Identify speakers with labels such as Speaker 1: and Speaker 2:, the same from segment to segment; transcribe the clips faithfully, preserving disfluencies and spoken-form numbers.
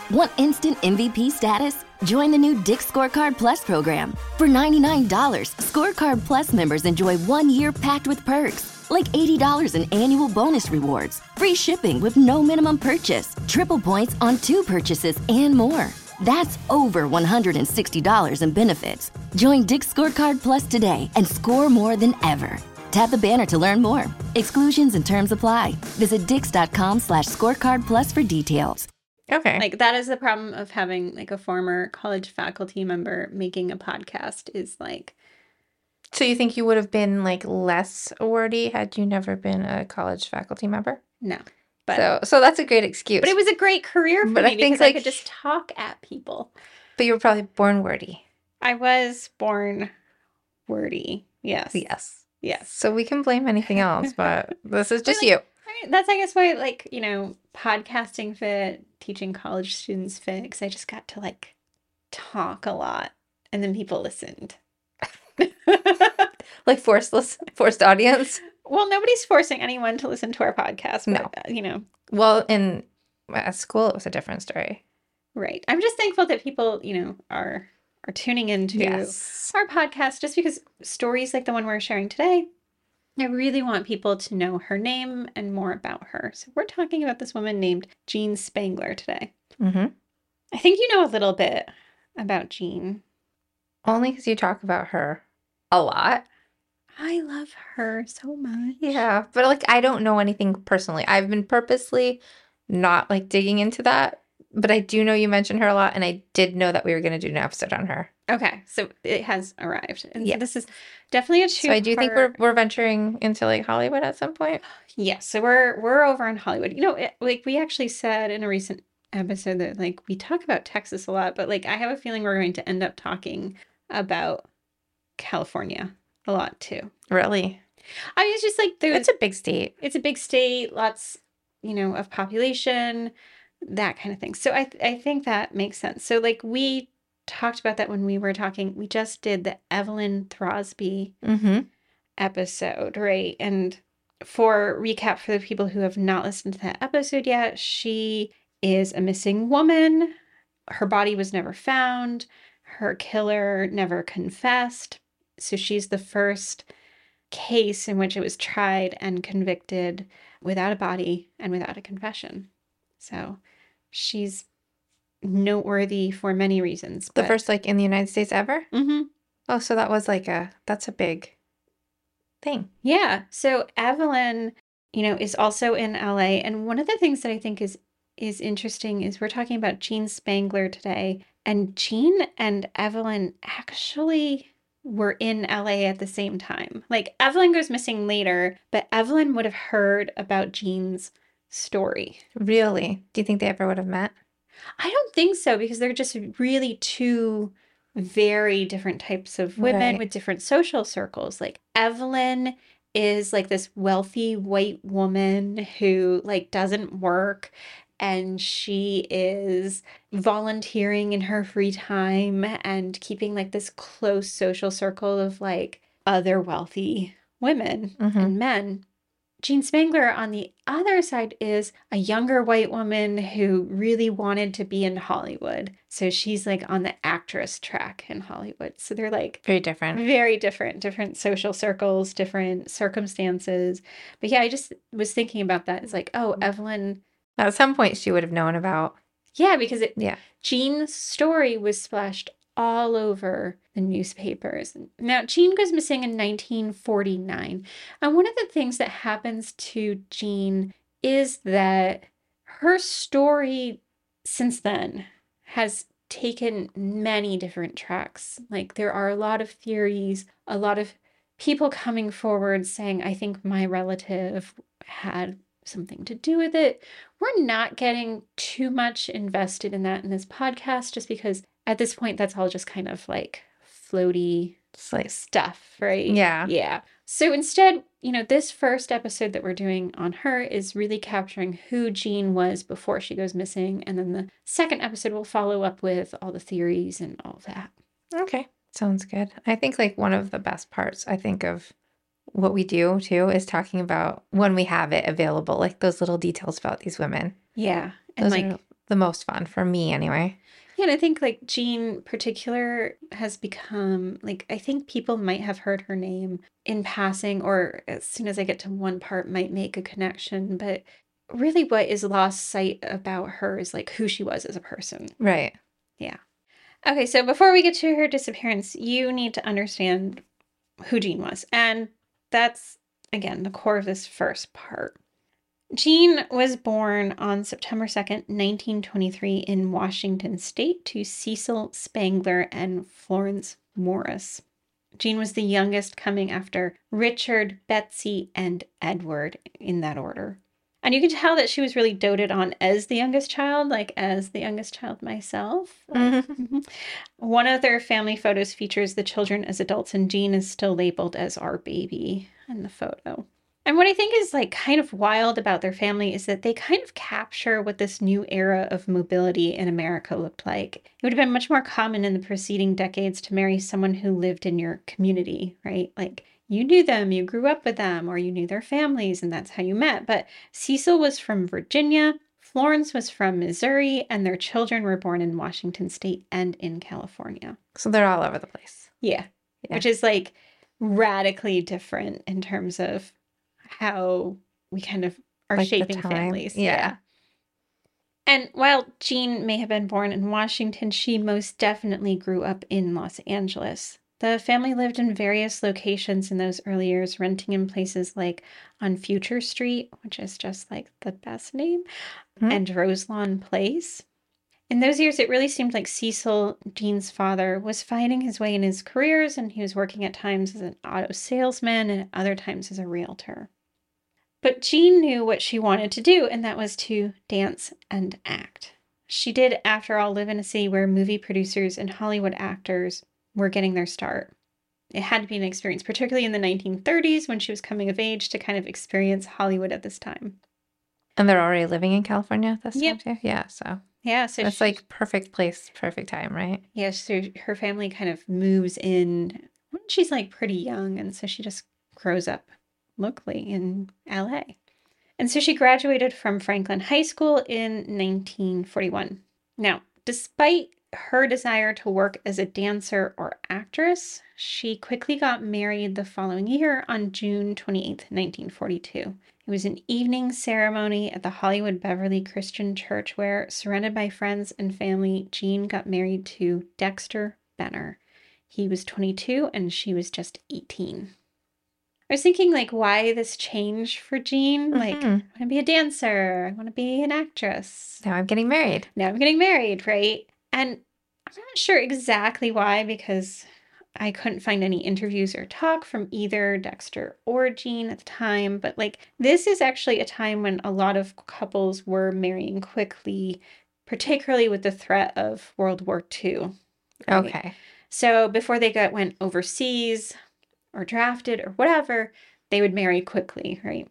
Speaker 1: Want instant M V P status? Join the new Dick's Scorecard Plus program. For ninety-nine dollars, Scorecard Plus members enjoy one year packed with perks, like eighty dollars in annual bonus rewards, free shipping with no minimum purchase, triple points on two purchases, and more. That's over one hundred sixty dollars in benefits. Join Dick's Scorecard Plus today and score more than ever. Tap the banner to learn more. Exclusions and terms apply. Visit dix.com slash scorecard plus for details.
Speaker 2: Okay.
Speaker 3: Like, that is the problem of having, like, a former college faculty member making a podcast is, like...
Speaker 2: So you think you would have been, like, less wordy had you never been a college faculty member?
Speaker 3: No. But,
Speaker 2: so so that's a great excuse.
Speaker 3: But it was a great career for
Speaker 2: but
Speaker 3: me
Speaker 2: I think,
Speaker 3: because
Speaker 2: like,
Speaker 3: I could just talk at people.
Speaker 2: But you were probably born wordy.
Speaker 3: I was born wordy. Yes.
Speaker 2: Yes.
Speaker 3: Yes.
Speaker 2: So we can blame anything else, but this is just
Speaker 3: like,
Speaker 2: you.
Speaker 3: I mean, that's, I guess, why, like, you know, podcasting fit, teaching college students fit, because I just got to, like, talk a lot, and then people listened.
Speaker 2: Like forced listen, forced audience?
Speaker 3: Well, nobody's forcing anyone to listen to our podcast. But,
Speaker 2: No.
Speaker 3: uh, you know.
Speaker 2: Well, in at school, it was a different story.
Speaker 3: Right. I'm just thankful that people, you know, are are tuning into
Speaker 2: Yes.
Speaker 3: our podcast just because stories like the one we're sharing today, I really want people to know her name and more about her. So we're talking about this woman named Jean Spangler today.
Speaker 2: Mm-hmm.
Speaker 3: I think you know a little bit about Jean.
Speaker 2: Only because you talk about her a lot.
Speaker 3: I love her so much.
Speaker 2: Yeah, but like I don't know anything personally. I've been purposely not like digging into that, but I do know you mentioned her a lot, and I did know that we were going to do an episode on her.
Speaker 3: Okay, so it has arrived. And
Speaker 2: Yeah.
Speaker 3: so this is definitely a two.
Speaker 2: So I do think we're we're venturing into like Hollywood at some point.
Speaker 3: Yeah, so we're we're over in Hollywood. You know, it, like we actually said in a recent episode that like we talk about Texas a lot, but like I have a feeling we're going to end up talking about California a lot too.
Speaker 2: Really?
Speaker 3: I mean, it's just like there's
Speaker 2: It's a big state.
Speaker 3: it's a big state, lots, you know, of population, that kind of thing. So I th- I think that makes sense. So like we talked about that when we were talking. We just did the Evelyn Throsby
Speaker 2: Mm-hmm.
Speaker 3: episode, right? And for recap for the people who have not listened to that episode yet, she is a missing woman. Her body was never found. Her killer never confessed. So she's the first case in which it was tried and convicted without a body and without a confession. So she's noteworthy for many reasons.
Speaker 2: The
Speaker 3: but-
Speaker 2: first like in the United States ever?
Speaker 3: Mhm.
Speaker 2: Oh, so that was like a that's a big thing.
Speaker 3: Yeah. So Evelyn, you know, is also in L A. And one of the things that I think is is interesting is we're talking about Jean Spangler today. And Jean and Evelyn actually were in L A at the same time. Like Evelyn goes missing later, but Evelyn would have heard about Jean's story.
Speaker 2: Really? Do you think they ever would have met?
Speaker 3: I don't think so because they're just really two very different types of women
Speaker 2: Right.
Speaker 3: with different social circles. Like Evelyn is like this wealthy white woman who like doesn't work and she is volunteering in her free time and keeping like this close social circle of like other wealthy women
Speaker 2: Mhm.
Speaker 3: and men. Jean Spangler, on the other side, is a younger white woman who really wanted to be in Hollywood. So she's like on the actress track in Hollywood. So they're like
Speaker 2: Very different.
Speaker 3: very different, different social circles, different circumstances. But yeah, I just was thinking about that. It's like, oh, Evelyn.
Speaker 2: At some point she would have known about.
Speaker 3: Yeah, because it,
Speaker 2: Yeah.
Speaker 3: Jean's story was splashed all over the newspapers. Now, Jean goes missing in nineteen forty-nine. And one of the things that happens to Jean is that her story since then has taken many different tracks. Like, there are a lot of theories, a lot of people coming forward saying, I think my relative had something to do with it. We're not getting too much invested in that in this podcast just because at this point that's all just kind of like floaty
Speaker 2: It's like
Speaker 3: stuff, right?
Speaker 2: Yeah.
Speaker 3: Yeah. So instead, you know, this first episode that we're doing on her is really capturing who Jean was before she goes missing. And then the second episode will follow up with all the theories and all that.
Speaker 2: Okay. Sounds good. I think like one of the best parts I think of what we do too is talking about when we have it available, like those little details about these women.
Speaker 3: Yeah. And
Speaker 2: Those
Speaker 3: like
Speaker 2: are the most fun for me anyway.
Speaker 3: Yeah, and I think like Jean particular has become like I think people might have heard her name in passing or as soon as I get to one part might make a connection, but really what is lost sight about her is like who she was as a person.
Speaker 2: Right.
Speaker 3: Yeah. Okay, so before we get to her disappearance, you need to understand who Jean was. And that's again the core of this first part. Jean was born on September second, nineteen twenty-three in Washington State to Cecil Spangler and Florence Morris. Jean was the youngest, coming after Richard, Betsy, and Edward in that order. And you can tell that she was really doted on as the youngest child, like as the youngest child myself.
Speaker 2: Mm-hmm.
Speaker 3: Mm-hmm. One of their family photos features the children as adults, and Jean is still labeled as our baby in the photo. And what I think is like kind of wild about their family is that they kind of capture what this new era of mobility in America looked like. It would have been much more common in the preceding decades to marry someone who lived in your community, right? Like you knew them, you grew up with them, or you knew their families, and that's how you met. But Cecil was from Virginia, Florence was from Missouri, and their children were born in Washington State and in California.
Speaker 2: So they're all over the place.
Speaker 3: Yeah,
Speaker 2: Yeah.
Speaker 3: which is like radically different in terms of how we kind of are
Speaker 2: Like the
Speaker 3: shaping
Speaker 2: time.
Speaker 3: families.
Speaker 2: Yeah.
Speaker 3: And while Jean may have been born in Washington, she most definitely grew up in Los Angeles. The family lived in various locations in those early years, renting in places like on Future Street, which is just like the best name,
Speaker 2: Mhm.
Speaker 3: and Roselawn Place. In those years, it really seemed like Cecil, Jean's father, was finding his way in his careers, and he was working at times as an auto salesman and at other times as a realtor. But Jean knew what she wanted to do, and that was to dance and act. She did, after all, live in a city where movie producers and Hollywood actors were getting their start. It had to be an experience, particularly in the nineteen thirties when she was coming of age to kind of experience Hollywood at this time.
Speaker 2: And they're already living in California at this
Speaker 3: Yep.
Speaker 2: time too? Yeah, so
Speaker 3: Yeah, so
Speaker 2: it's
Speaker 3: she-
Speaker 2: like perfect place, perfect time, right?
Speaker 3: Yeah, so her family kind of moves in when she's like pretty young, and so she just grows up locally in L A. And so she graduated from Franklin High School in nineteen forty-one. Now, despite her desire to work as a dancer or actress, she quickly got married the following year on June twenty-eighth, nineteen forty-two. It was an evening ceremony at the Hollywood Beverly Christian Church where, surrounded by friends and family, Jean got married to Dexter Benner. He was twenty-two and she was just eighteen. I was thinking, like, why this change for Jean? Like,
Speaker 2: Mhm.
Speaker 3: I want to be a dancer. I want to be an actress.
Speaker 2: Now I'm getting married.
Speaker 3: Now I'm getting married, right? And I'm not sure exactly why, because I couldn't find any interviews or talk from either Dexter or Jean at the time. But, like, this is actually a time when a lot of couples were marrying quickly, particularly with the threat of World War Two. right?
Speaker 2: Okay.
Speaker 3: So before they got went overseas or drafted or whatever, they would marry quickly, right?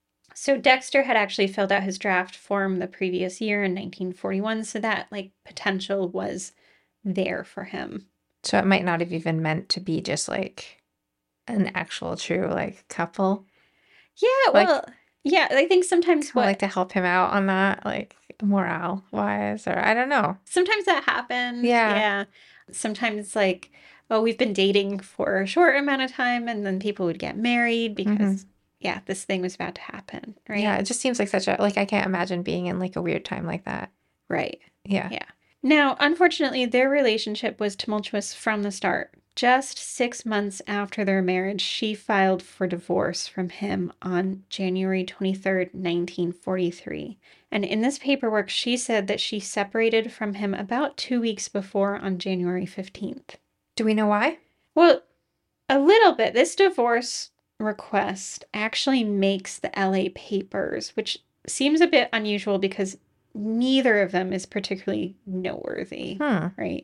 Speaker 3: So Dexter had actually filled out his draft form the previous year in nineteen forty-one, so that like potential was there for him.
Speaker 2: So it might not have even meant to be just like an actual true like couple.
Speaker 3: Yeah,
Speaker 2: Like-
Speaker 3: well, yeah, I think sometimes
Speaker 2: I'd
Speaker 3: what
Speaker 2: like to help him out on that, like morale wise, or I don't know.
Speaker 3: sometimes that happens.
Speaker 2: Yeah.
Speaker 3: Yeah. Sometimes like, oh, we've been dating for a short amount of time, and then people would get married because yeah, this thing was about to happen, right?
Speaker 2: Yeah, it just seems like such a like I can't imagine being in like a weird time like that.
Speaker 3: Right.
Speaker 2: Yeah.
Speaker 3: Yeah. Now, unfortunately, their relationship was tumultuous from the start. Just six months after their marriage, she filed for divorce from him on January twenty-third, nineteen forty-three. And in this paperwork, she said that she separated from him about two weeks before on January fifteenth.
Speaker 2: Do we know why?
Speaker 3: Well, a little bit. This divorce request actually makes the L A papers, which seems a bit unusual because neither of them is particularly noteworthy,
Speaker 2: Hmm.
Speaker 3: right?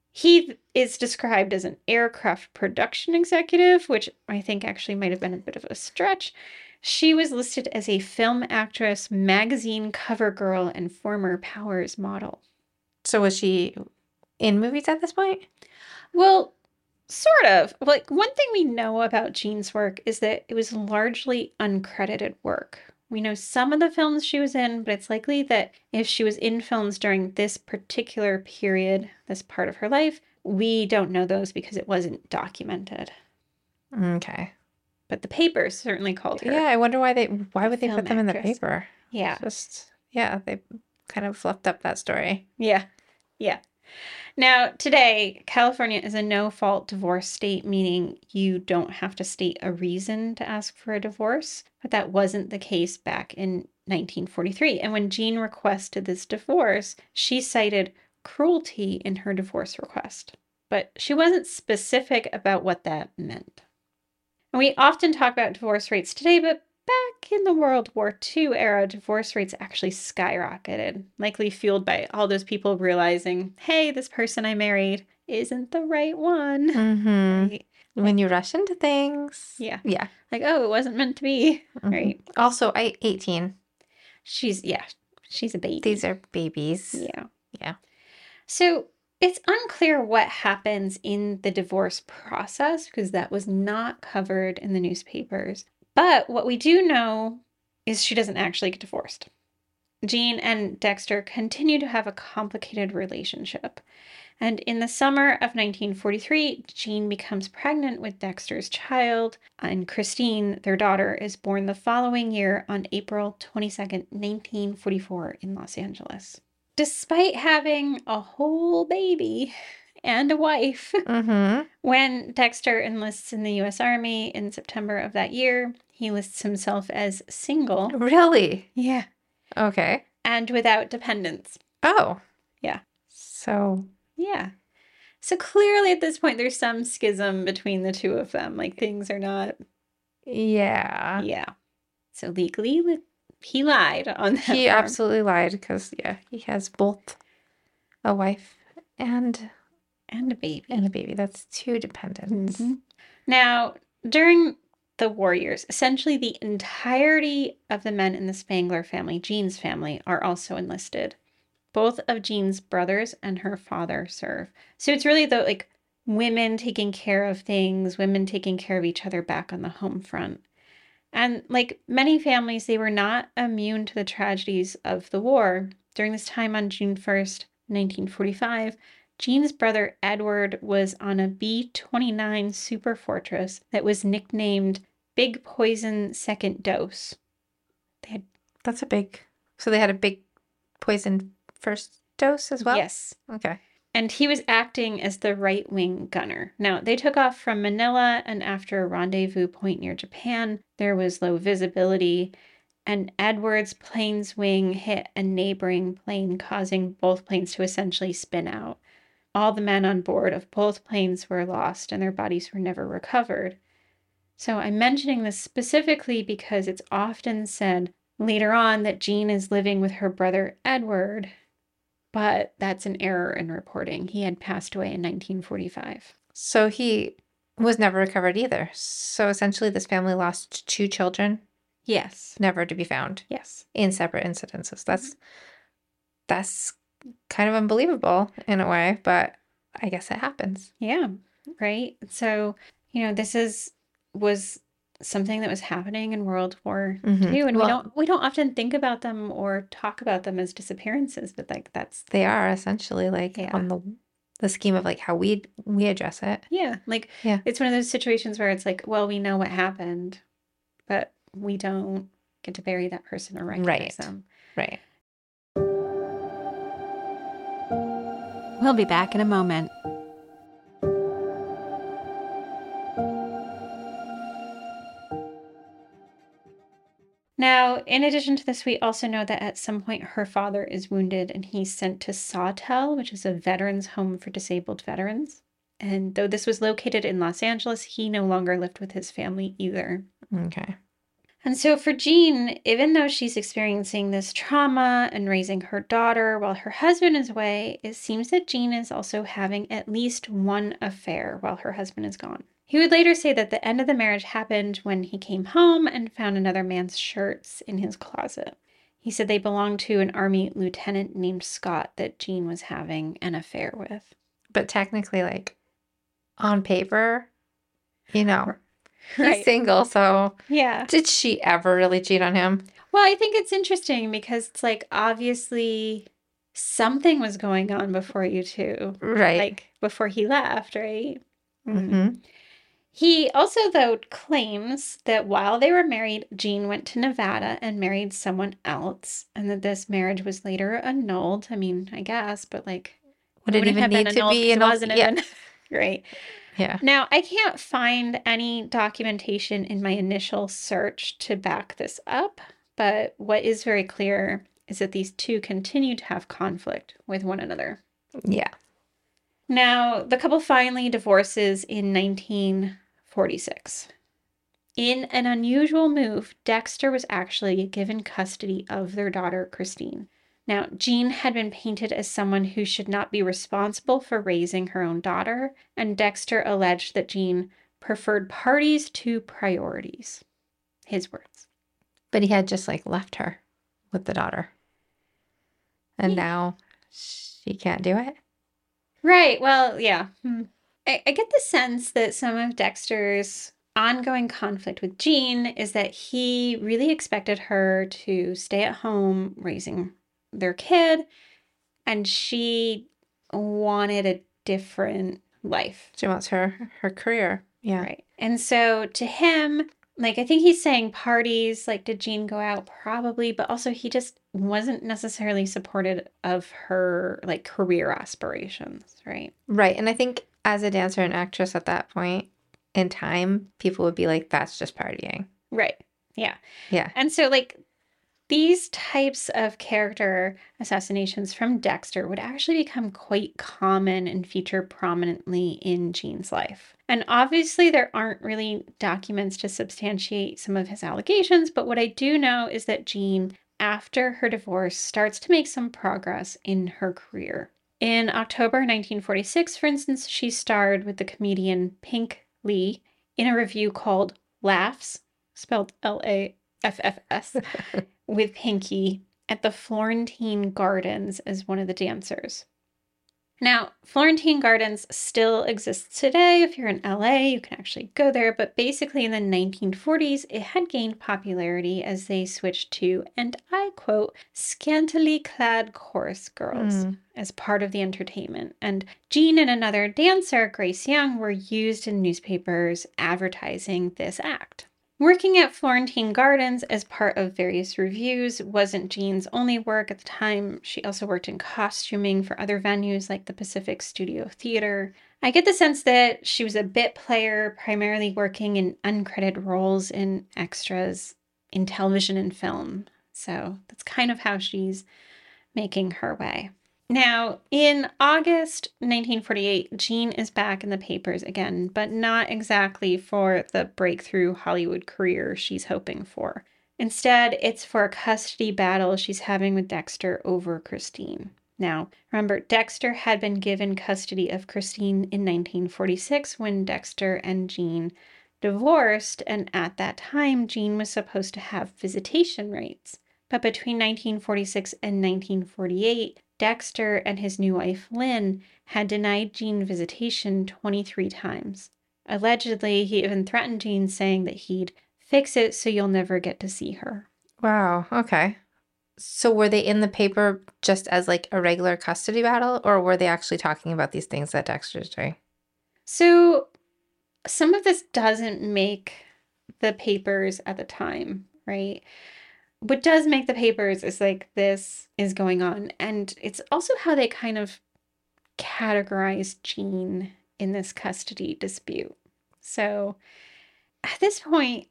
Speaker 3: He is described as an aircraft production executive, which I think actually might have been a bit of a stretch. She was listed as a film actress, magazine cover girl, and former Powers model.
Speaker 2: So was she in movies at this point?
Speaker 3: Well, sort of. Like, one thing we know about Jean's work is that it was largely uncredited work, We know some of the films she was in, but it's likely that if she was in films during this particular period, this part of her life, we don't know those because it wasn't documented.
Speaker 2: Okay.
Speaker 3: But the papers certainly called her.
Speaker 2: Yeah, I wonder why they why would they
Speaker 3: film
Speaker 2: put them in the
Speaker 3: actress.
Speaker 2: paper?
Speaker 3: Yeah.
Speaker 2: Just yeah, they kind of fluffed up that story.
Speaker 3: Yeah. Yeah. Now, today, California is a no-fault divorce state, meaning you don't have to state a reason to ask for a divorce. But that wasn't the case back in nineteen forty-three. And when Jean requested this divorce, she cited cruelty in her divorce request. But she wasn't specific about what that meant. And we often talk about divorce rates today, but back in the World War Two era, divorce rates actually skyrocketed, likely fueled by all those people realizing, hey, this person I married isn't the right one.
Speaker 2: Mm-hmm.
Speaker 3: Right?
Speaker 2: When you rush into things.
Speaker 3: Yeah.
Speaker 2: Yeah.
Speaker 3: Like, oh, it wasn't meant to be.
Speaker 2: Mhm.
Speaker 3: Right.
Speaker 2: Also, I eighteen.
Speaker 3: She's, yeah, she's a baby.
Speaker 2: These are babies.
Speaker 3: Yeah.
Speaker 2: Yeah.
Speaker 3: So it's unclear what happens in the divorce process because that was not covered in the newspapers. But what we do know is she doesn't actually get divorced. Jean and Dexter continue to have a complicated relationship. And in the summer of nineteen forty-three, Jean becomes pregnant with Dexter's child, and Christine, their daughter, is born the following year on April twenty-second, nineteen forty-four in Los Angeles. Despite having a whole baby and a wife,
Speaker 2: Mm-hmm.
Speaker 3: when Dexter enlists in the U S Army in September of that year, he lists himself as single.
Speaker 2: Really?
Speaker 3: Yeah.
Speaker 2: Okay.
Speaker 3: And without dependents.
Speaker 2: Oh.
Speaker 3: Yeah.
Speaker 2: So.
Speaker 3: Yeah. So clearly at this point, there's some schism between the two of them. Like things are not.
Speaker 2: Yeah.
Speaker 3: Yeah. So legally, li- he lied on that.
Speaker 2: He
Speaker 3: form.
Speaker 2: absolutely lied because, yeah, he has both a wife and
Speaker 3: And a baby.
Speaker 2: and a baby. That's two dependents.
Speaker 3: Mhm. Now, during the war years, essentially the entirety of the men in the Spangler family, Jean's family, are also enlisted. Both of Jean's brothers and her father serve. So it's really the like women taking care of things, women taking care of each other back on the home front. And like many families, they were not immune to the tragedies of the war. During this time on June first, nineteen forty-five, Jean's brother Edward was on a B twenty-nine Superfortress that was nicknamed Big Poison Second Dose. They had
Speaker 2: That's a big. So they had a big poison first dose as well?
Speaker 3: Yes.
Speaker 2: Okay.
Speaker 3: And he was acting as the right-wing gunner. Now, they took off from Manila, and after a rendezvous point near Japan, there was low visibility, and Edward's plane's wing hit a neighboring plane, causing both planes to essentially spin out. All the men on board of both planes were lost, and their bodies were never recovered. So I'm mentioning this specifically because it's often said later on that Jean is living with her brother Edward, but that's an error in reporting. He had passed away in nineteen forty-five.
Speaker 2: So he was never recovered either. So essentially, this family lost two children,
Speaker 3: Yes.
Speaker 2: never to be found
Speaker 3: Yes.
Speaker 2: in separate incidences. That's that's kind of unbelievable in a way, but I guess it happens.
Speaker 3: Yeah. Right. So, you know, this is was something that was happening in World War
Speaker 2: Mhm.
Speaker 3: Two, and
Speaker 2: Well-
Speaker 3: we don't we don't often think about them or talk about them as disappearances, but like that's
Speaker 2: They are essentially like
Speaker 3: Yeah.
Speaker 2: on the the scheme of like how we we address it.
Speaker 3: yeah, like
Speaker 2: Yeah.
Speaker 3: it's one of those situations where it's like, well, we know what happened, but we don't get to bury that person or recognize
Speaker 2: Right.
Speaker 3: them.
Speaker 2: Right.
Speaker 3: We'll be back in a moment. Now, in addition to this, we also know that at some point her father is wounded and he's sent to Sawtell, which is a veterans home for disabled veterans. And though this was located in Los Angeles, he no longer lived with his family either.
Speaker 2: Okay.
Speaker 3: And so for Jean, even though she's experiencing this trauma and raising her daughter while her husband is away, it seems that Jean is also having at least one affair while her husband is gone. He would later say that the end of the marriage happened when he came home and found another man's shirts in his closet. He said they belonged to an Army lieutenant named Scott that Jean was having an affair with.
Speaker 2: But technically, like on paper, you know, he's
Speaker 3: Right.
Speaker 2: single. So
Speaker 3: Yeah.
Speaker 2: did she ever really cheat on him?
Speaker 3: Well, I think it's interesting because it's like obviously something was going on before you two,
Speaker 2: Right.
Speaker 3: like before he left, right? Mm.
Speaker 2: Mm-hmm.
Speaker 3: He also, though, claims that while they were married, Jean went to Nevada and married someone else, and that this marriage was later annulled. I mean, I guess, but like,
Speaker 2: Would
Speaker 3: it
Speaker 2: it
Speaker 3: wouldn't
Speaker 2: even
Speaker 3: have been
Speaker 2: need to
Speaker 3: annulled
Speaker 2: be
Speaker 3: because it
Speaker 2: annulled?
Speaker 3: wasn't
Speaker 2: Yeah.
Speaker 3: even right.
Speaker 2: Yeah.
Speaker 3: Now, I can't find any documentation in my initial search to back this up, but what is very clear is that these two continue to have conflict with one another.
Speaker 2: Yeah.
Speaker 3: Now, the couple finally divorces in nineteen forty-six. In an unusual move, Dexter was actually given custody of their daughter, Christine. Now, Jean had been painted as someone who should not be responsible for raising her own daughter, and Dexter alleged that Jean preferred parties to priorities. His words.
Speaker 2: But he had just like left her with the daughter. And
Speaker 3: Yeah.
Speaker 2: now she can't do it?
Speaker 3: Right. Well, yeah. Hmm. I, I get the sense that some of Dexter's ongoing conflict with Jean is that he really expected her to stay at home raising their kid, and she wanted a different life.
Speaker 2: She wants her her career. Yeah.
Speaker 3: Right. And so to him, like, I think he's saying parties, like, did Jean go out? Probably, but also he just wasn't necessarily supportive of her, like, career aspirations, right?
Speaker 2: Right. And I think as a dancer and actress at that point in time, people would be like, that's just partying.
Speaker 3: Right. Yeah.
Speaker 2: Yeah.
Speaker 3: And so, like, these types of character assassinations from Dexter would actually become quite common and feature prominently in Jean's life. And obviously, there aren't really documents to substantiate some of his allegations, but what I do know is that Jean, after her divorce, starts to make some progress in her career. In October nineteen forty-six, for instance, she starred with the comedian Pink Lee in a review called Laughs, spelled L A F F S, with Pinky at the Florentine Gardens as one of the dancers. Now, Florentine Gardens still exists today. If you're in L A, you can actually go there. But basically, in the nineteen forties, it had gained popularity as they switched to, and I quote, scantily clad chorus girls
Speaker 2: Mm.
Speaker 3: as part of the entertainment. And Jean and another dancer, Grace Young, were used in newspapers advertising this act. Working at Florentine Gardens as part of various reviews wasn't Jean's only work at the time. She also worked in costuming for other venues like the Pacific Studio Theater. I get the sense that she was a bit player, primarily working in uncredited roles in extras in television and film. So that's kind of how she's making her way. Now, in August nineteen forty-eight, Jean is back in the papers again, but not exactly for the breakthrough Hollywood career she's hoping for. Instead, it's for a custody battle she's having with Dexter over Christine. Now, remember, Dexter had been given custody of Christine in nineteen forty-six when Dexter and Jean divorced, and at that time, Jean was supposed to have visitation rights. But between nineteen forty-six and nineteen forty-eight, Dexter and his new wife, Lynn, had denied Jean visitation twenty-three times. Allegedly, he even threatened Jean, saying that he'd fix it so you'll never get to see her.
Speaker 2: Wow. Okay. So were they in the paper just as like a regular custody battle, or were they actually talking about these things that Dexter's doing?
Speaker 3: So some of this doesn't make the papers at the time, right? What does make the papers is like this is going on. And it's also how they kind of categorize Jean in this custody dispute. So at this point,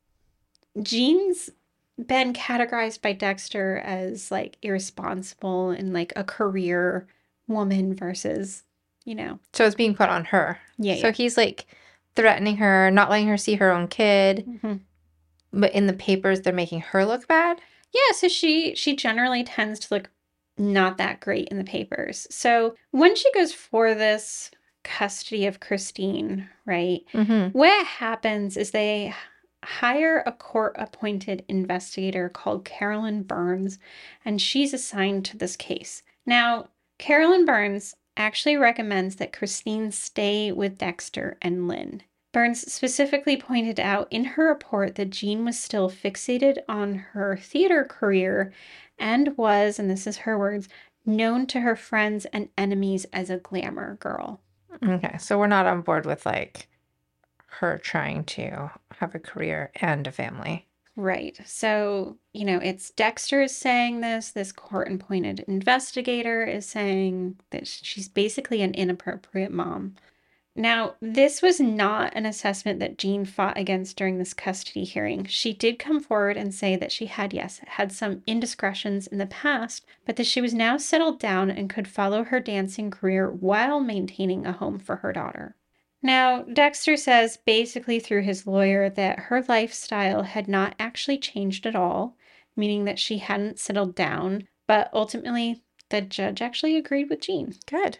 Speaker 3: Jean's been categorized by Dexter as like irresponsible and like a career woman versus, you know.
Speaker 2: So it's being put on her.
Speaker 3: Yeah.
Speaker 2: So
Speaker 3: yeah.
Speaker 2: he's like threatening her, not letting her see her own kid.
Speaker 3: Mm-hmm.
Speaker 2: But in the papers, they're making her look bad?
Speaker 3: Yeah, so she she generally tends to look not that great in the papers. So when she goes for this custody of Christine, right,
Speaker 2: Mm-hmm.
Speaker 3: what happens is they hire a court-appointed investigator called Carolyn Burns, and she's assigned to this case. Now, Carolyn Burns actually recommends that Christine stay with Dexter and Lynn. Burns specifically pointed out in her report that Jean was still fixated on her theater career and was, and this is her words, known to her friends and enemies as a glamour girl.
Speaker 2: Okay, so we're not on board with, like, her trying to have a career and a family.
Speaker 3: Right. So, you know, it's Dexter is saying this. This court-appointed investigator is saying that she's basically an inappropriate mom. Now, this was not an assessment that Jean fought against during this custody hearing. She did come forward and say that she had, yes, had some indiscretions in the past, but that she was now settled down and could follow her dancing career while maintaining a home for her daughter. Now, Dexter says basically through his lawyer that her lifestyle had not actually changed at all, meaning that she hadn't settled down, but ultimately the judge actually agreed with Jean.
Speaker 2: Good.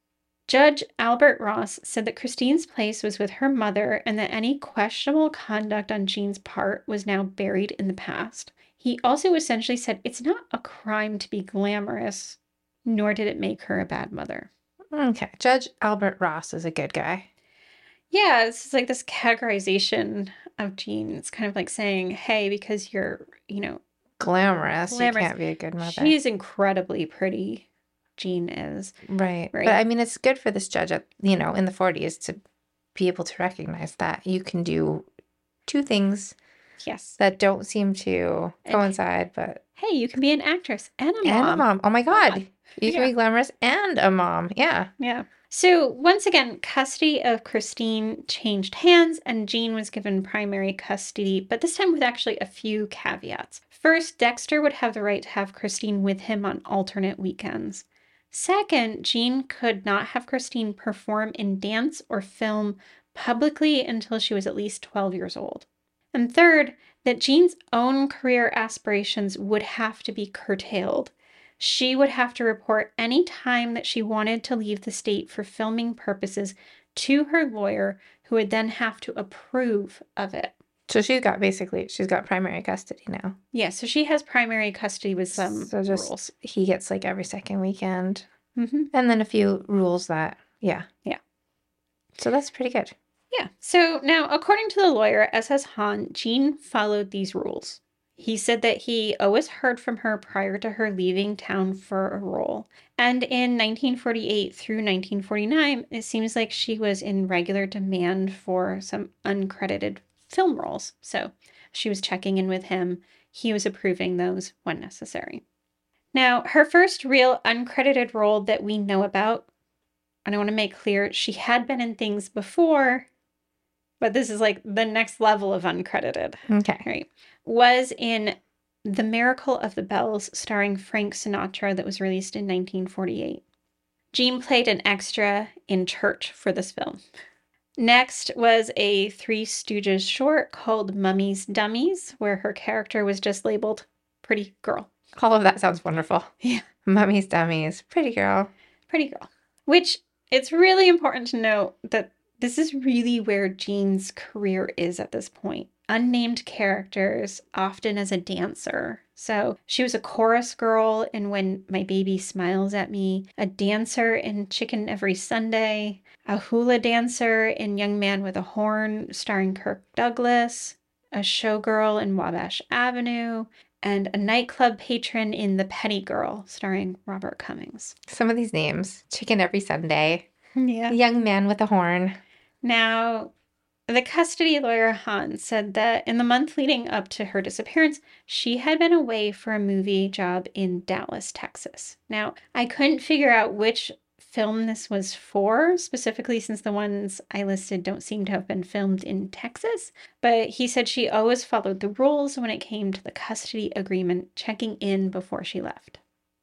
Speaker 3: Judge Albert Ross said that Christine's place was with her mother and that any questionable conduct on Jean's part was now buried in the past. He also essentially said it's not a crime to be glamorous, nor did it make her a bad mother.
Speaker 2: Okay, Judge Albert Ross is a good guy.
Speaker 3: Yeah, it's like this categorization of Jean. It's kind of like saying, hey, because you're, you know,
Speaker 2: Glamorous,
Speaker 3: Glamorous.
Speaker 2: you can't be a good mother.
Speaker 3: she's incredibly pretty, Jean is.
Speaker 2: Right.
Speaker 3: Right.
Speaker 2: But I mean, it's good for this judge at, you know, in the forties to be able to recognize that you can do two things
Speaker 3: Yes.
Speaker 2: that don't seem to
Speaker 3: And-
Speaker 2: coincide, but
Speaker 3: Hey, you can be an actress and a mom.
Speaker 2: and a mom. Oh my God.
Speaker 3: Yeah.
Speaker 2: You can
Speaker 3: Yeah.
Speaker 2: be glamorous and a mom. Yeah.
Speaker 3: Yeah. So once again, custody of Christine changed hands and Jean was given primary custody, but this time with actually a few caveats. First, Dexter would have the right to have Christine with him on alternate weekends. Second, Jean could not have Christine perform in dance or film publicly until she was at least twelve years old. And third, that Jean's own career aspirations would have to be curtailed. She would have to report any time that she wanted to leave the state for filming purposes to her lawyer, who would then have to approve of it.
Speaker 2: So she's got basically, she's got primary custody now.
Speaker 3: Yeah, so she has primary custody with some
Speaker 2: So just
Speaker 3: rules.
Speaker 2: he gets like every second weekend,
Speaker 3: Mm-hmm.
Speaker 2: and then a few rules that, yeah.
Speaker 3: Yeah.
Speaker 2: So that's pretty good.
Speaker 3: Yeah. So now, according to the lawyer, S S Hahn, Jean followed these rules. He said that he always heard from her prior to her leaving town for a role. And in nineteen forty-eight through nineteen forty-nine, it seems like she was in regular demand for some uncredited film roles. So she was checking in with him. He was approving those when necessary. Now, her first real uncredited role that we know about, and I want to make clear, she had been in things before, but this is like the next level of uncredited.
Speaker 2: Okay.
Speaker 3: Right. Was in The Miracle of the Bells, starring Frank Sinatra, that was released in nineteen forty-eight. Jean played an extra in church for this film. Next was a Three Stooges short called Mummy's Dummies, where her character was just labeled Pretty Girl.
Speaker 2: All of that sounds wonderful.
Speaker 3: Yeah.
Speaker 2: Mummy's Dummies. Pretty girl.
Speaker 3: Pretty Girl. Which, it's really important to note that this is really where Jean's career is at this point. Unnamed characters, often as a dancer. So she was a chorus girl in When My Baby Smiles at Me, a dancer in Chicken Every Sunday, a hula dancer in Young Man with a Horn, starring Kirk Douglas, a showgirl in Wabash Avenue, and a nightclub patron in The Petty Girl, starring Robert Cummings.
Speaker 2: Some of these names. Chicken Every Sunday.
Speaker 3: Yeah.
Speaker 2: Young Man with a Horn.
Speaker 3: Now, the custody lawyer, Hans, said that in the month leading up to her disappearance, she had been away for a movie job in Dallas, Texas. Now, I couldn't figure out which film this was for, specifically since the ones I listed don't seem to have been filmed in Texas, but he said she always followed the rules when it came to the custody agreement, checking in before she left.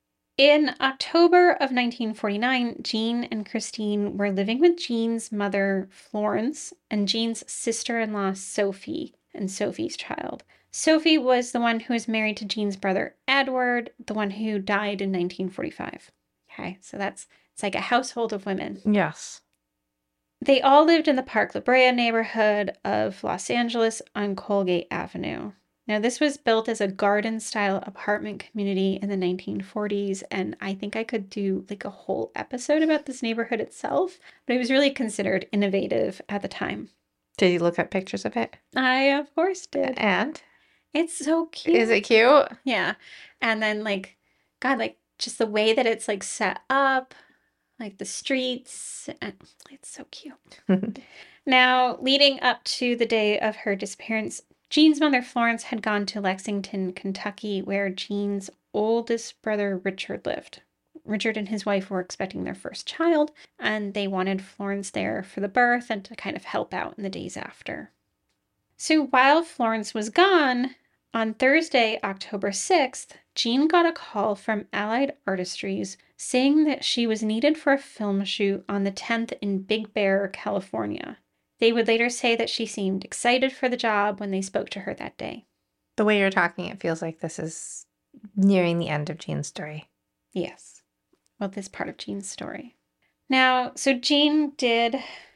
Speaker 3: In October of nineteen forty-nine, Jean and Christine were living with Jean's mother, Florence, and Jean's sister-in-law, Sophie, and Sophie's child. Sophie was the one who was married to Jean's brother, Edward, the one who died in nineteen forty-five. Okay, so that's, it's like a household of women.
Speaker 2: Yes.
Speaker 3: They all lived in the Park La Brea neighborhood of Los Angeles on Colgate Avenue. Now, this was built as a garden-style apartment community in the nineteen forties, and I think I could do like a whole episode about this neighborhood itself, but it was really considered innovative at the time.
Speaker 2: Did you look at pictures of it?
Speaker 3: I, of course, did.
Speaker 2: And?
Speaker 3: It's so cute.
Speaker 2: Is it cute?
Speaker 3: Yeah. And then, like, God, like, just the way that it's, like, set up, like, the streets. And it's so cute. Now, leading up to the day of her disappearance, Jean's mother, Florence, had gone to Lexington, Kentucky, where Jean's oldest brother, Richard, lived. Richard and his wife were expecting their first child, and they wanted Florence there for the birth and to kind of help out in the days after. So while Florence was gone, on Thursday, October sixth, Jean got a call from Allied Artistries saying that she was needed for a film shoot on the tenth in Big Bear, California. They would later say that she seemed excited for the job when they spoke to her that day.
Speaker 2: The way you're talking, it feels like this is nearing the end of Jean's story.
Speaker 3: Yes. Well, this part of Jean's story. Now, so Jean did...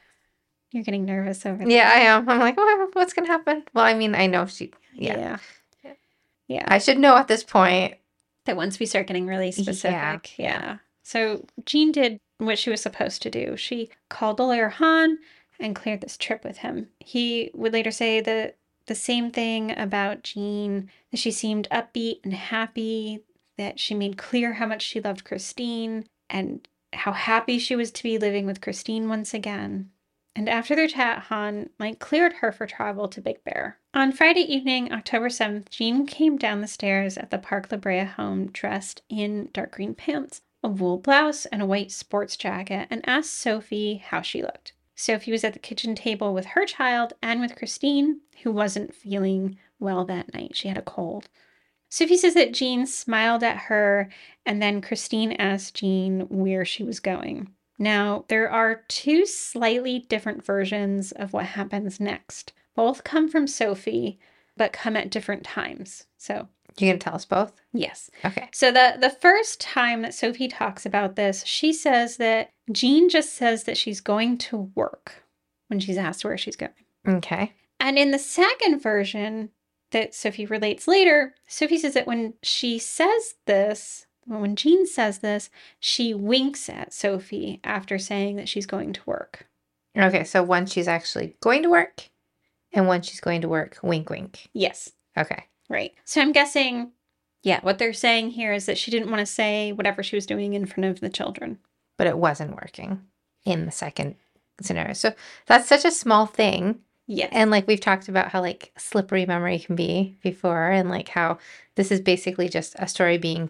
Speaker 3: You're getting nervous over there.
Speaker 2: Yeah, I am. I'm like, oh, what's going to happen? Well, I mean, I know she...
Speaker 3: Yeah.
Speaker 2: yeah.
Speaker 3: Yeah.
Speaker 2: I should know at this point.
Speaker 3: That once we start getting really specific. Yeah. yeah. So Jean did what she was supposed to do. She called the lawyer Hahn and cleared this trip with him. He would later say that the same thing about Jean, that she seemed upbeat and happy, that she made clear how much she loved Christine and how happy she was to be living with Christine once again. And after their chat, Hahn like cleared her for travel to Big Bear. On Friday evening, October seventh, Jean came down the stairs at the Park La Brea home dressed in dark green pants, a wool blouse, and a white sports jacket, and asked Sophie how she looked. Sophie was at the kitchen table with her child and with Christine, who wasn't feeling well that night. She had a cold. Sophie says that Jean smiled at her, and then Christine asked Jean where she was going. Now, there are two slightly different versions of what happens next. Both come from Sophie, but come at different times. So,
Speaker 2: You going to tell us both?
Speaker 3: yes.
Speaker 2: Okay.
Speaker 3: So the, the first time that Sophie talks about this, she says that Jean just says that she's going to work when she's asked where she's going.
Speaker 2: Okay.
Speaker 3: And in the second version that Sophie relates later, Sophie says that when she says this, when Jean says this, she winks at Sophie after saying that she's going to work.
Speaker 2: Okay, so when she's actually going to work and when she's going to work, wink, wink.
Speaker 3: Yes.
Speaker 2: Okay.
Speaker 3: Right. So I'm guessing, yeah, what they're saying here is that she didn't want to say whatever she was doing in front of the children.
Speaker 2: But it wasn't working in the second scenario. So that's such a small thing.
Speaker 3: Yes.
Speaker 2: And like we've talked about how like slippery memory can be before, and like how this is basically just a story being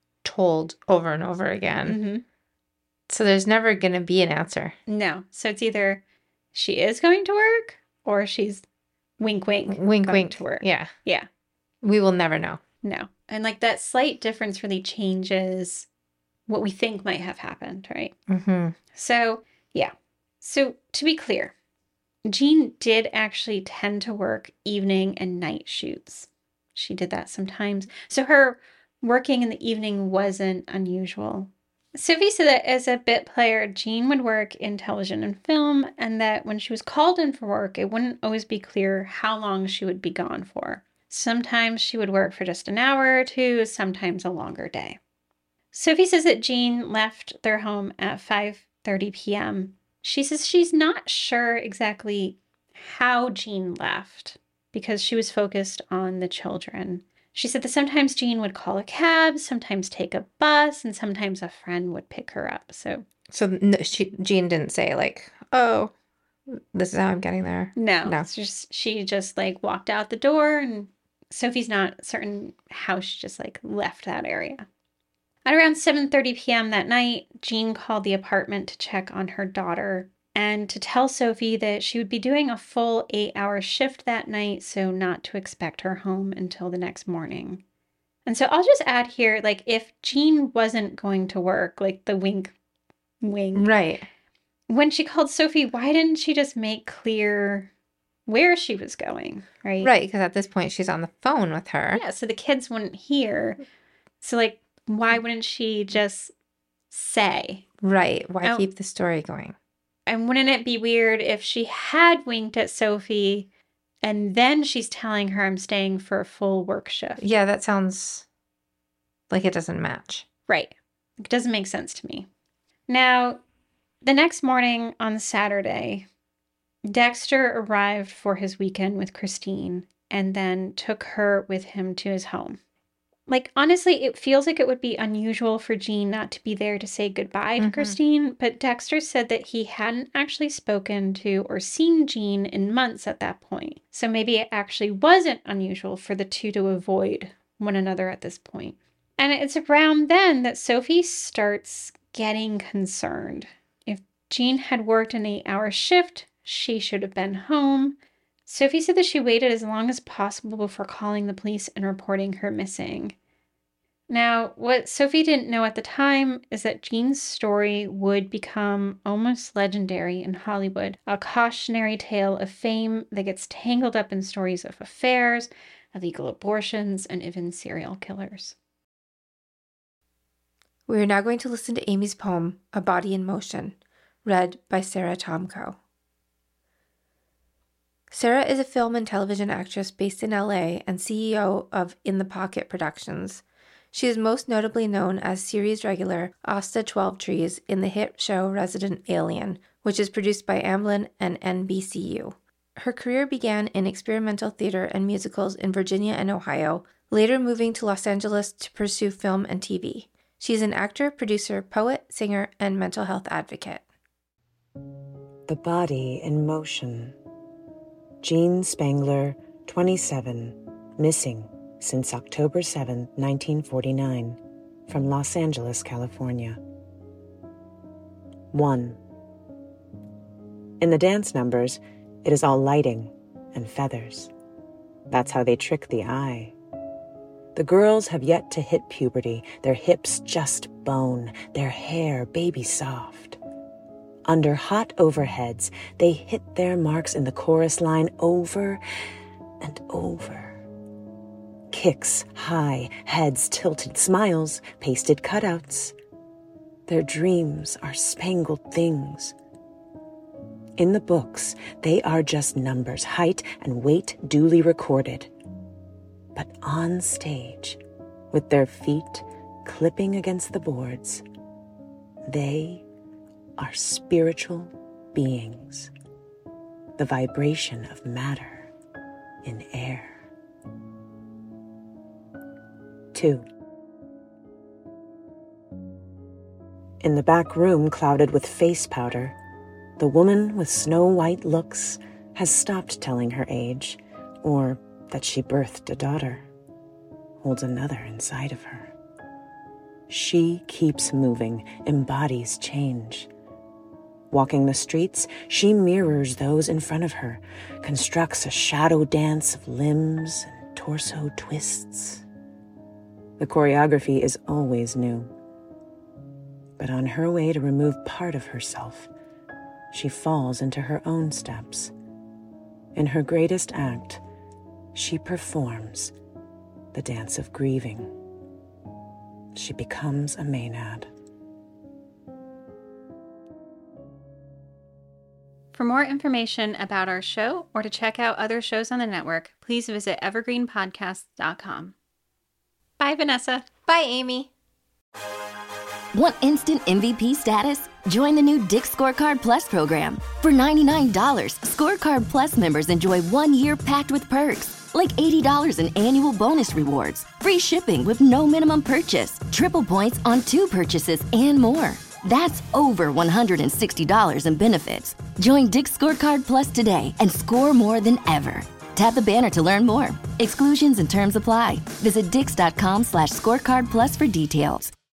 Speaker 2: told over and over again.
Speaker 3: Mm-hmm.
Speaker 2: So there's never going to be an answer.
Speaker 3: No. So it's either she is going to work or she's wink, wink,
Speaker 2: Wink,
Speaker 3: going
Speaker 2: wink.
Speaker 3: to work.
Speaker 2: Yeah.
Speaker 3: Yeah.
Speaker 2: We will never know.
Speaker 3: No. And like that slight difference really changes what we think might have happened, right?
Speaker 2: Mm-hmm.
Speaker 3: So, yeah. So to be clear, Jean did actually tend to work evening and night shoots. She did that sometimes. So her working in the evening wasn't unusual. Sophie said that as a bit player, Jean would work in television and film, and that when she was called in for work, it wouldn't always be clear how long she would be gone for. Sometimes she would work for just an hour or two, sometimes a longer day. Sophie says that Jean left their home at five thirty p.m. She says she's not sure exactly how Jean left because she was focused on the children. She said that sometimes Jean would call a cab, sometimes take a bus, and sometimes a friend would pick her up. So,
Speaker 2: So no, she, Jean didn't say like, oh, this is how I'm getting there.
Speaker 3: no,
Speaker 2: No.
Speaker 3: it's just she just like walked out the door, and Sophie's not certain how she just like left that area. At around seven thirty p.m. that night, Jean called the apartment to check on her daughter and to tell Sophie that she would be doing a full eight-hour shift that night, so not to expect her home until the next morning. And so I'll just add here, like, if Jean wasn't going to work, like the wink, wink.
Speaker 2: Right.
Speaker 3: When she called Sophie, why didn't she just make clear where she was going, right?
Speaker 2: Right, because at this point she's on the phone with her.
Speaker 3: Yeah, so the kids wouldn't hear. So, like, why wouldn't she just say?
Speaker 2: Right. Why
Speaker 3: Oh.
Speaker 2: keep the story going?
Speaker 3: And wouldn't it be weird if she had winked at Sophie and then she's telling her I'm staying for a full work shift?
Speaker 2: Yeah, that sounds like it doesn't match.
Speaker 3: Right. It doesn't make sense to me. Now, the next morning on Saturday, Dexter arrived for his weekend with Christine and then took her with him to his home. Like, honestly, it feels like it would be unusual for Jean not to be there to say goodbye to mm-hmm. Christine, but Dexter said that he hadn't actually spoken to or seen Jean in months at that point. So maybe it actually wasn't unusual for the two to avoid one another at this point. And it's around then that Sophie starts getting concerned. If Jean had worked an eight-hour shift, she should have been home. Sophie said that she waited as long as possible before calling the police and reporting her missing. Now, what Sophie didn't know at the time is that Jean's story would become almost legendary in Hollywood, a cautionary tale of fame that gets tangled up in stories of affairs, illegal abortions, and even serial killers.
Speaker 2: We are now going to listen to Amy's poem, A Body in Motion, read by Sarah Tomko. Sarah is a film and television actress based in L A and C E O of In the Pocket Productions. She is most notably known as series regular Asta Twelvetrees in the hit show Resident Alien, which is produced by Amblin and N B C U. Her career began in experimental theater and musicals in Virginia and Ohio, later moving to Los Angeles to pursue film and T V. She is an actor, producer, poet, singer, and mental health advocate.
Speaker 4: The Body in Motion. Jean Spangler, twenty-seven, missing since October seventh, nineteen forty-nine, from Los Angeles, California. One. In the dance numbers, it is all lighting and feathers. That's how they trick the eye. The girls have yet to hit puberty, their hips just bone, their hair baby soft. Under hot overheads, they hit their marks in the chorus line over and over. Kicks high, heads tilted, smiles, pasted cutouts. Their dreams are spangled things. In the books, they are just numbers, height and weight duly recorded. But on stage, with their feet clipping against the boards, they are spiritual beings, the vibration of matter in air. Two. In the back room clouded with face powder, the woman with snow-white looks has stopped telling her age, or that she birthed a daughter, holds another inside of her. She keeps moving, embodies change. Walking the streets, she mirrors those in front of her, constructs a shadow dance of limbs and torso twists. The choreography is always new. But on her way to remove part of herself, she falls into her own steps. In her greatest act, she performs the dance of grieving. She becomes a Maenad.
Speaker 3: For more information about our show or to check out other shows on the network, please visit evergreen podcasts dot com. Bye, Vanessa.
Speaker 2: Bye, Amy.
Speaker 1: Want instant M V P status? Join the new Dick's Scorecard Plus program. For ninety-nine dollars, Scorecard Plus members enjoy one year packed with perks, like eighty dollars in annual bonus rewards, free shipping with no minimum purchase, triple points on two purchases, and more. That's over one hundred sixty dollars in benefits. Join Dick's Scorecard Plus today and score more than ever. Tap the banner to learn more. Exclusions and terms apply. Visit dix dot com slash scorecard plus for details.